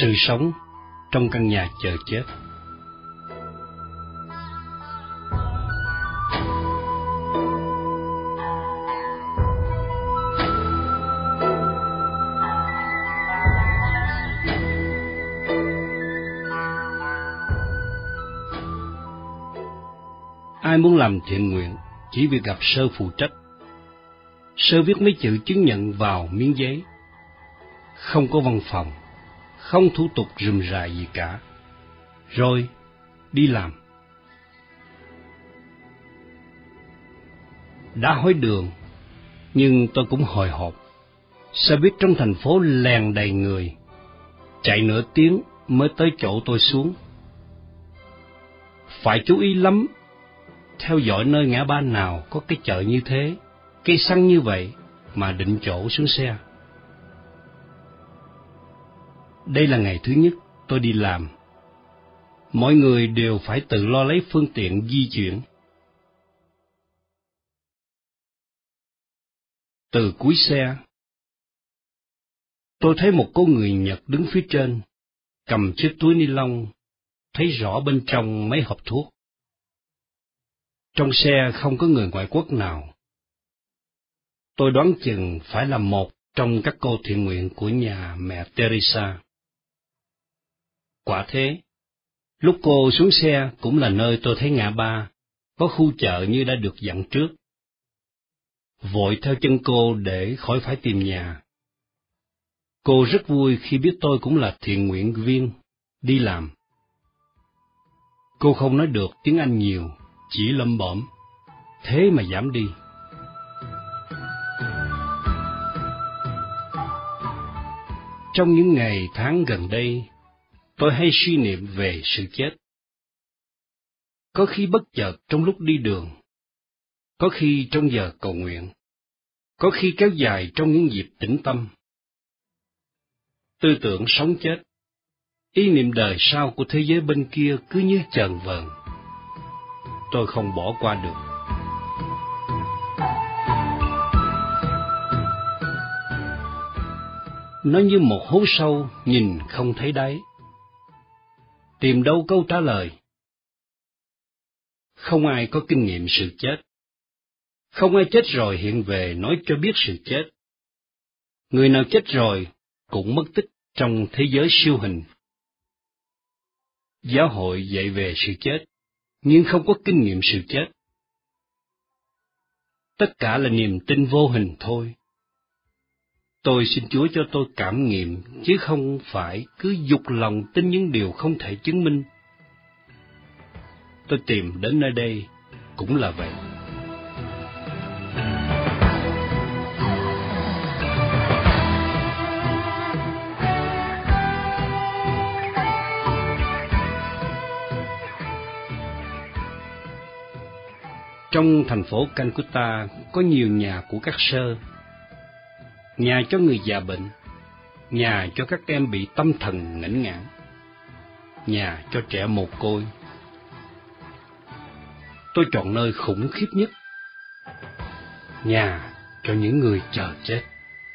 Sự sống trong căn nhà chờ chết. Ai muốn làm thiện nguyện chỉ việc gặp sơ phụ trách. Sơ viết mấy chữ chứng nhận vào miếng giấy. Không có văn phòng, không thủ tục rườm rà gì cả. Rồi, đi làm. Đã hỏi đường, nhưng tôi cũng hồi hộp. Xe buýt trong thành phố lèn đầy người. Chạy nửa tiếng mới tới chỗ tôi xuống. Phải chú ý lắm, theo dõi nơi ngã ba nào có cái chợ như thế, cây xăng như vậy mà định chỗ xuống xe. Đây là ngày thứ nhất tôi đi làm. Mọi người đều phải tự lo lấy phương tiện di chuyển. Từ cuối xe, tôi thấy một cô người Nhật đứng phía trên, cầm chiếc túi ni lông, thấy rõ bên trong mấy hộp thuốc. Trong xe không có người ngoại quốc nào. Tôi đoán chừng phải là một trong các cô thiện nguyện của nhà mẹ Teresa. Quả thế, lúc cô xuống xe cũng là nơi tôi thấy ngã ba, có khu chợ như đã được dặn trước. Vội theo chân cô để khỏi phải tìm nhà. Cô rất vui khi biết tôi cũng là thiện nguyện viên, đi làm. Cô không nói được tiếng Anh nhiều, chỉ lẩm bẩm, thế mà dám đi. Trong những ngày tháng gần đây, tôi hay suy niệm về sự chết. Có khi bất chợt trong lúc đi đường, có khi trong giờ cầu nguyện, có khi kéo dài trong những dịp tĩnh tâm. Tư tưởng sống chết, ý niệm đời sau của thế giới bên kia cứ như chờn vờn. Tôi không bỏ qua được. Nó như một hố sâu nhìn không thấy đáy. Tìm đâu câu trả lời. Không ai có kinh nghiệm sự chết. Không ai chết rồi hiện về nói cho biết sự chết. Người nào chết rồi cũng mất tích trong thế giới siêu hình. Giáo hội dạy về sự chết, nhưng không có kinh nghiệm sự chết. Tất cả là niềm tin vô hình thôi. Tôi xin Chúa cho tôi cảm nghiệm, chứ không phải cứ dục lòng tin những điều không thể chứng minh. Tôi tìm đến nơi đây cũng là vậy. Trong thành phố Calcutta có nhiều nhà của các sơ. Nhà cho người già bệnh, nhà cho các em bị tâm thần nghẽn ngãn, nhà cho trẻ mồ côi. Tôi chọn nơi khủng khiếp nhất, nhà cho những người chờ chết.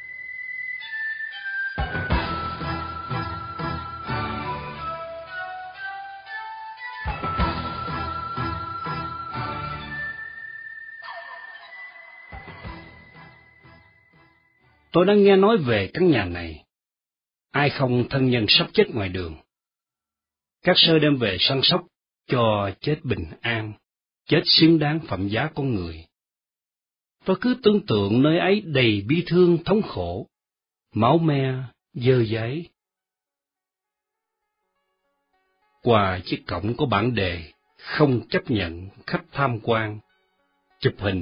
Tôi đã nghe nói về căn nhà này. Ai không thân nhân sắp chết ngoài đường. Các sơ đem về săn sóc cho chết bình an, chết xứng đáng phẩm giá con người. Tôi cứ tưởng tượng nơi ấy đầy bi thương thống khổ, máu me, dơ dáy. Qua chiếc cổng có bảng đề không chấp nhận khách tham quan, chụp hình.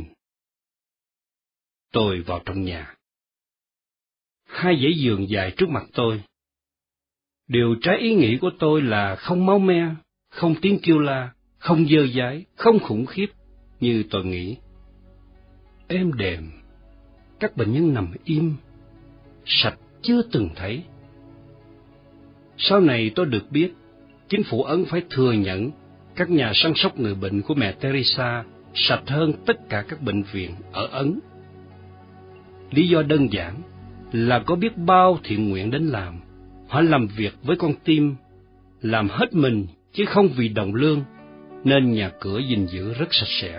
Tôi vào trong nhà. Hai dãy giường dài trước mặt tôi. Điều trái ý nghĩ của tôi là không máu me, không tiếng kêu la, không dơ dáy, không khủng khiếp như tôi nghĩ. Êm đềm, các bệnh nhân nằm im, sạch chưa từng thấy. Sau này tôi được biết, chính phủ Ấn phải thừa nhận các nhà săn sóc người bệnh của mẹ Teresa sạch hơn tất cả các bệnh viện ở Ấn. Lý do đơn giản là có biết bao thiện nguyện đến làm, Họ làm việc với con tim, làm hết mình chứ không vì đồng lương, nên nhà cửa gìn giữ rất sạch sẽ.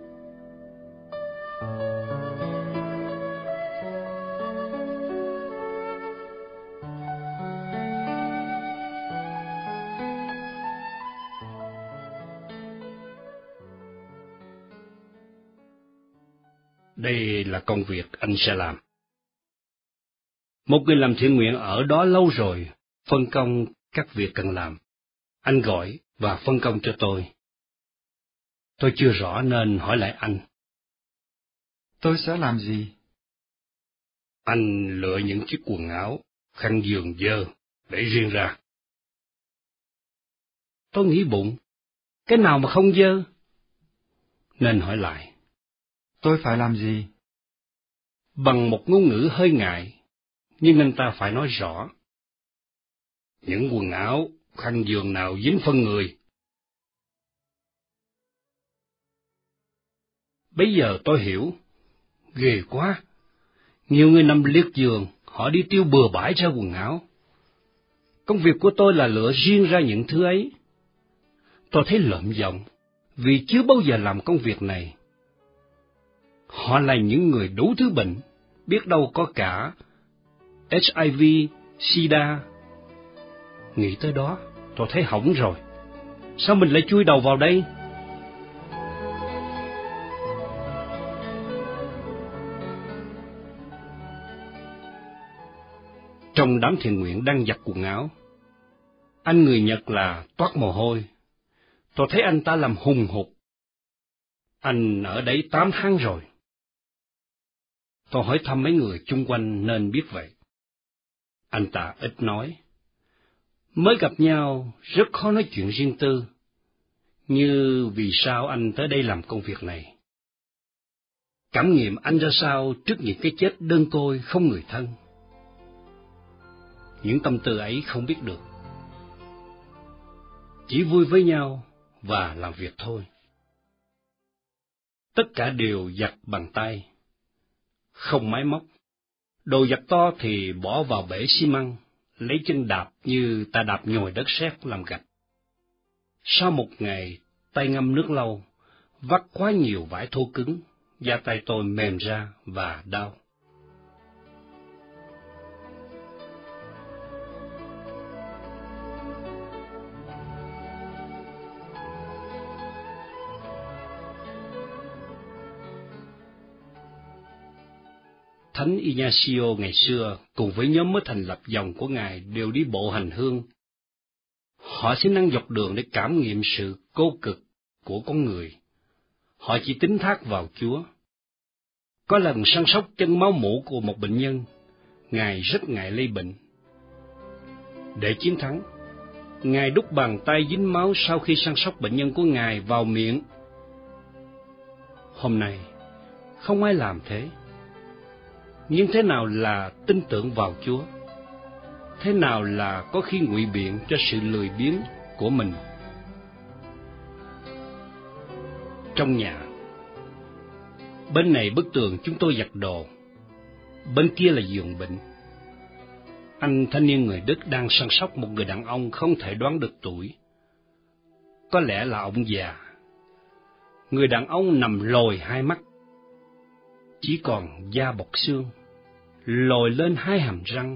Đây là công việc anh sẽ làm. Một người làm thiện nguyện ở đó lâu rồi, phân công các việc cần làm. Anh gọi và phân công cho tôi. Tôi chưa rõ nên hỏi lại anh. Tôi sẽ làm gì? Anh lựa những chiếc quần áo, khăn giường dơ, để riêng ra. Tôi nghĩ bụng, cái nào mà không dơ? Nên hỏi lại. Tôi phải làm gì? Bằng một ngôn ngữ hơi ngại, nhưng anh ta phải nói rõ. Những quần áo, khăn giường nào dính phân người. Bây giờ tôi hiểu. Ghê quá. Nhiều người nằm liệt giường, họ đi tiêu bừa bãi ra quần áo. Công việc của tôi là lựa riêng ra những thứ ấy. Tôi thấy lợm giọng, vì chưa bao giờ làm công việc này. Họ là những người đủ thứ bệnh, biết đâu có cả HIV, SIDA. Nghĩ tới đó, tôi thấy hỏng rồi. Sao mình lại chui đầu vào đây? Trong đám thiện nguyện đang giặt quần áo, anh người Nhật là toát mồ hôi. Tôi thấy anh ta làm hùng hục. Anh ở đấy 8 tháng rồi. Tôi hỏi thăm mấy người chung quanh nên biết vậy. Anh ta ít nói. Mới gặp nhau, rất khó nói chuyện riêng tư. Như vì sao anh tới đây làm công việc này? Cảm nghiệm anh ra sao trước những cái chết đơn côi không người thân? Những tâm tư ấy không biết được. Chỉ vui với nhau và làm việc thôi. Tất cả đều giặt bằng tay, không máy móc. Đồ giặt to thì bỏ vào bể xi măng, lấy chân đạp như ta đạp nhồi đất sét làm gạch. Sau một ngày tay ngâm nước lâu, vắt quá nhiều vải thô cứng, da tay tôi mềm ra và đau. Thánh Ignacio ngày xưa cùng với nhóm mới thành lập dòng của Ngài đều đi bộ hành hương. Họ xin ăn dọc đường để cảm nghiệm sự cô cực của con người. Họ chỉ tín thác vào Chúa. Có lần săn sóc chân máu mủ của một bệnh nhân, Ngài rất ngại lây bệnh. Để chiến thắng, Ngài đút bàn tay dính máu sau khi săn sóc bệnh nhân của Ngài vào miệng. Hôm nay, không ai làm thế. Nhưng thế nào là tin tưởng vào Chúa? Thế nào là có khi ngụy biện cho sự lười biếng của mình? Trong nhà, bên này bức tường chúng tôi giặt đồ, bên kia là giường bệnh. Anh thanh niên người Đức đang săn sóc một người đàn ông không thể đoán được tuổi. Có lẽ là ông già. Người đàn ông nằm lồi hai mắt, chỉ còn da bọc xương, lồi lên hai hàm răng,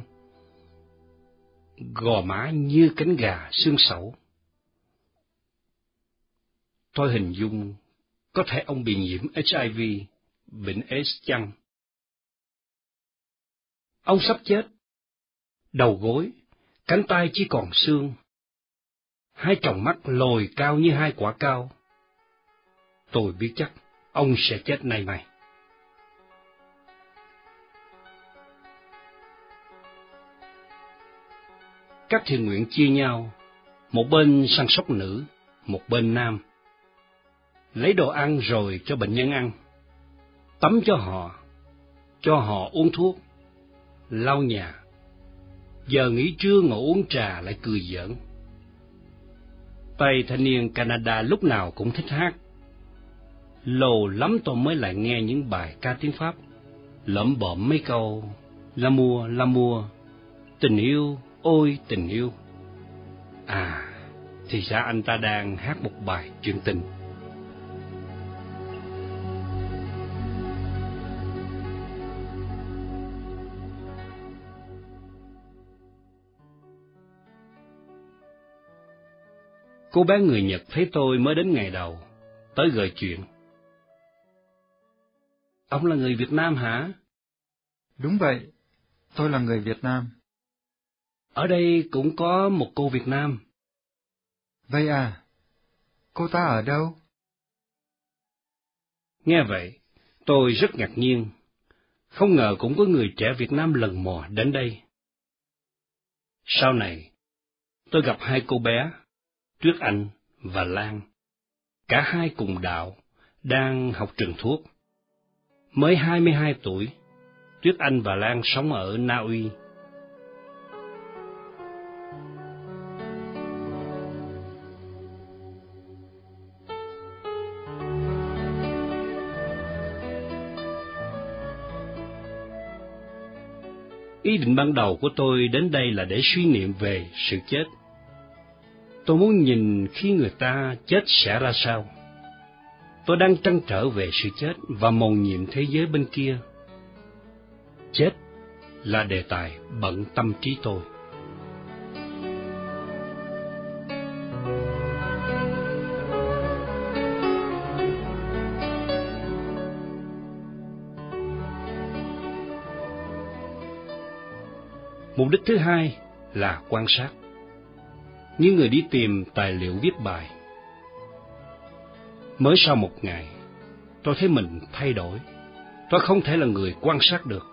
gò má như cánh gà xương sẩu. Tôi hình dung có thể ông bị nhiễm HIV, bệnh AIDS chăng? Ông sắp chết, đầu gối, cánh tay chỉ còn xương, hai tròng mắt lồi cao như hai quả cao. Tôi biết chắc ông sẽ chết nay mai. Các thiện nguyện chia nhau, một bên săn sóc nữ, một bên nam. Lấy đồ ăn rồi cho bệnh nhân ăn, tắm cho họ uống thuốc, lau nhà. Giờ nghỉ trưa ngồi uống trà lại cười giỡn. Tay thanh niên Canada lúc nào cũng thích hát. Lâu lắm tôi mới lại nghe những bài ca tiếng Pháp, lẩm bẩm mấy câu l'amour, l'amour, tình yêu, ôi tình yêu. À, thì ra anh ta đang hát một bài chuyện tình. Cô bé người Nhật thấy tôi mới đến ngày đầu, tới gợi chuyện. Ông là người Việt Nam hả? Đúng vậy, tôi là người Việt Nam. Ở đây cũng có một cô Việt Nam. Vậy à? Cô ta ở đâu? Nghe vậy, tôi rất ngạc nhiên. Không ngờ cũng có người trẻ Việt Nam lần mò đến đây. Sau này, tôi gặp hai cô bé, Tuyết Anh và Lan. Cả hai cùng đạo, đang học trường thuốc. Mới 22 tuổi, Tuyết Anh và Lan sống ở Na Uy. Ý định ban đầu của tôi đến đây là để suy niệm về sự chết. Tôi muốn nhìn khi người ta chết sẽ ra sao. Tôi đang trăn trở về sự chết và mầu nhiệm thế giới bên kia. Chết là đề tài bận tâm trí tôi. Mục đích thứ hai là quan sát, như người đi tìm tài liệu viết bài. Mới sau một ngày, tôi thấy mình thay đổi. Tôi không thể là người quan sát được.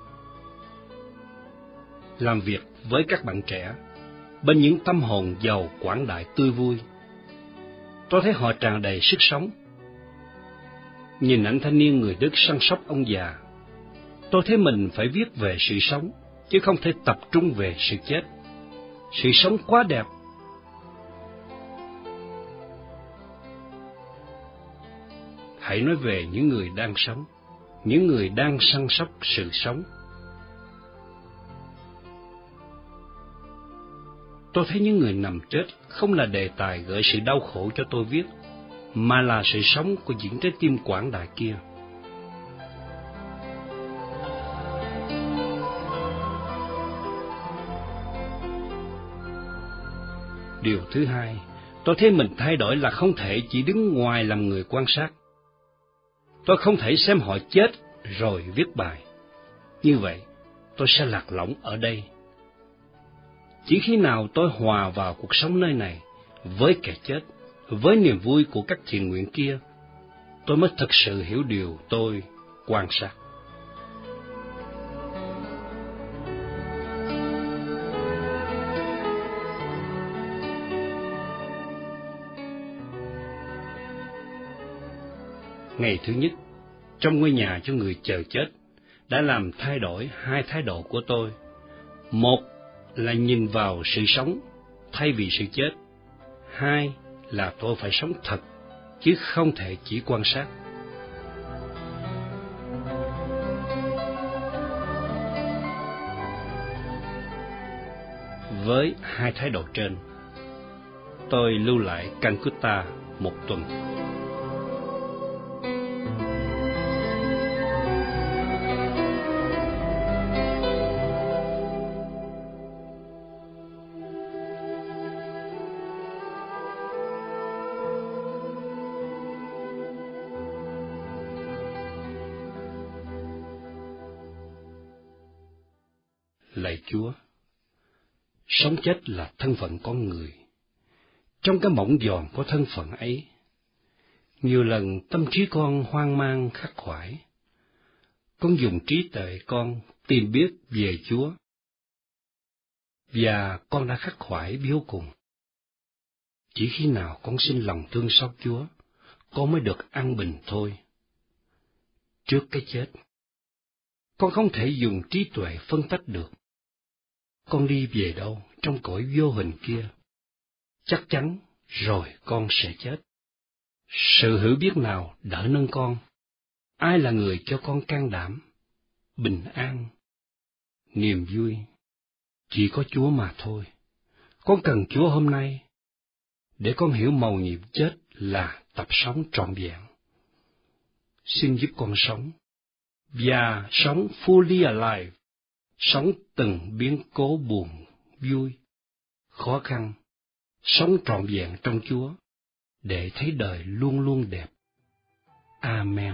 Làm việc với các bạn trẻ, bên những tâm hồn giàu quảng đại tươi vui, tôi thấy họ tràn đầy sức sống. Nhìn anh thanh niên người Đức săn sóc ông già, tôi thấy mình phải viết về sự sống, chứ không thể tập trung về sự chết. Sự sống quá đẹp. Hãy nói về những người đang sống, những người đang săn sóc sự sống. Tôi thấy những người nằm chết không là đề tài gợi sự đau khổ cho tôi viết, mà là sự sống của những trái tim quảng đại kia. Điều thứ hai, tôi thấy mình thay đổi là không thể chỉ đứng ngoài làm người quan sát. Tôi không thể xem họ chết rồi viết bài. Như vậy, tôi sẽ lạc lõng ở đây. Chỉ khi nào tôi hòa vào cuộc sống nơi này, với kẻ chết, với niềm vui của các thiện nguyện kia, tôi mới thực sự hiểu điều tôi quan sát. Ngày thứ nhất, trong ngôi nhà cho người chờ chết, đã làm thay đổi hai thái độ của tôi. Một là nhìn vào sự sống thay vì sự chết. Hai là tôi phải sống thật, chứ không thể chỉ quan sát. Với hai thái độ trên, tôi lưu lại Calcutta một tuần. Lạy Chúa, sống chết là thân phận con người. Trong cái mỏng giòn của thân phận ấy, nhiều lần tâm trí con hoang mang khắc khoải. Con dùng trí tuệ con tìm biết về Chúa, và con đã khắc khoải biếu cùng. Chỉ khi nào con sinh lòng thương xót Chúa, con mới được an bình thôi. Trước cái chết, con không thể dùng trí tuệ phân tách được. Con đi về đâu trong cõi vô hình kia, chắc chắn rồi con sẽ chết. Sự hiểu biết nào đỡ nâng con? Ai là người cho con can đảm, bình an, niềm vui, Chỉ có Chúa mà thôi. Con cần Chúa hôm nay, để con hiểu mầu nhiệm chết là tập sống trọn vẹn. Xin giúp con sống, và sống fully alive, sống từng biến cố buồn, vui, khó khăn, sống trọn vẹn trong Chúa, để thấy đời luôn luôn đẹp. Amen.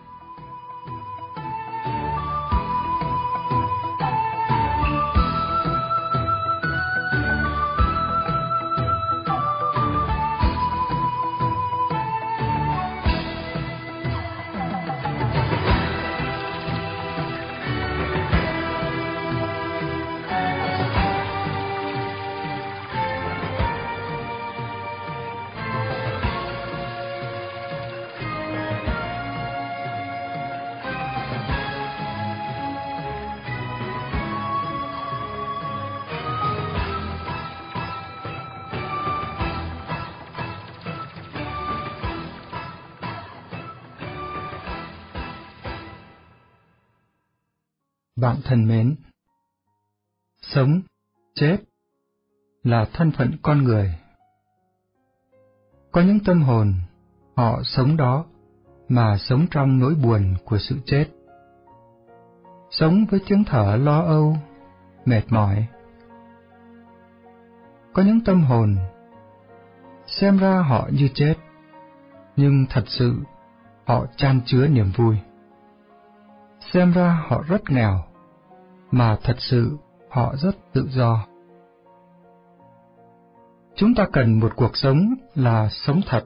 Bạn thân mến, sống, chết là thân phận con người. Có những tâm hồn, họ sống đó mà sống trong nỗi buồn của sự chết. Sống với tiếng thở lo âu, mệt mỏi. Có những tâm hồn, xem ra họ như chết, nhưng thật sự họ chan chứa niềm vui. Xem ra họ rất nghèo, mà thật sự họ rất tự do. Chúng ta cần một cuộc sống là sống thật.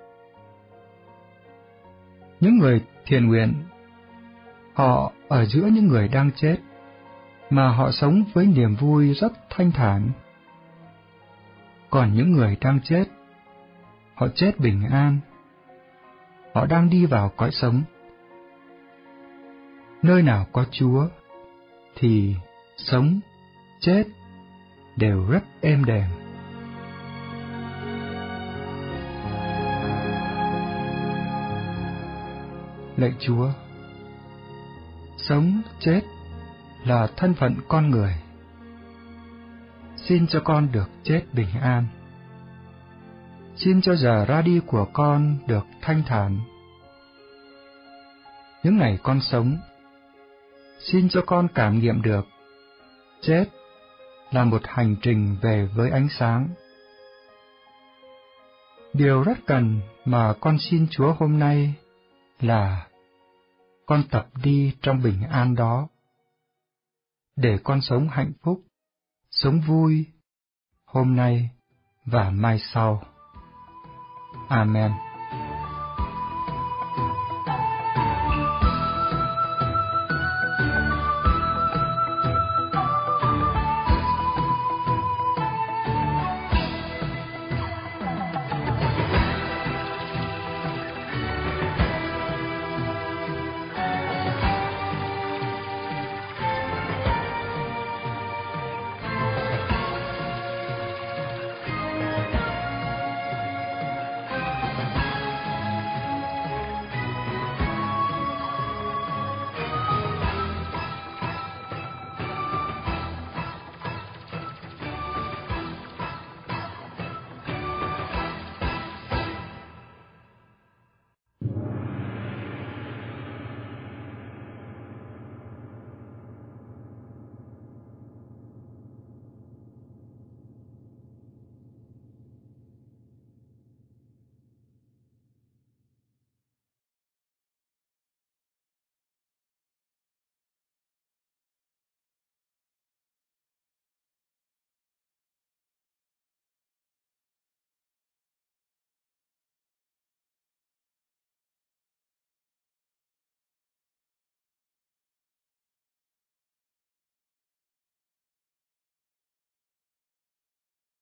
Những người thiện nguyện, họ ở giữa những người đang chết, mà họ sống với niềm vui rất thanh thản. Còn những người đang chết, họ chết bình an. Họ đang đi vào cõi sống. Nơi nào có Chúa, thì sống, chết đều rất êm đềm. Lạy Chúa, sống, chết là thân phận con người. Xin cho con được chết bình an. Xin cho giờ ra đi của con được thanh thản. Những ngày con sống, xin cho con cảm nghiệm được chết là một hành trình về với ánh sáng. Điều rất cần mà con xin Chúa hôm nay là con tập đi trong bình an đó, để con sống hạnh phúc, sống vui, hôm nay và mai sau. Amen.